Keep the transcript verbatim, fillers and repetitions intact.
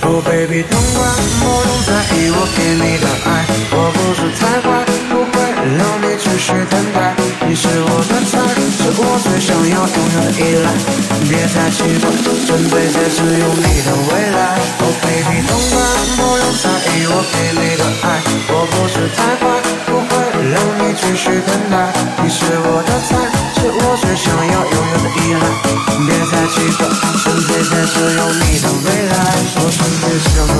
Oh baby， 痛快，不用在意我给你的爱，我不是太坏，不会让你继续等待。你是我的菜，是我最想要拥有的依赖。别太奇怪，纯粹才是有你的未来。Oh baby， 痛快，不用在意我给你的爱，我不是太坏，不会让你继续等待。你是我的菜，是我最想要拥有的依赖。别太奇怪，纯粹才是有你的未来。我纯粹想。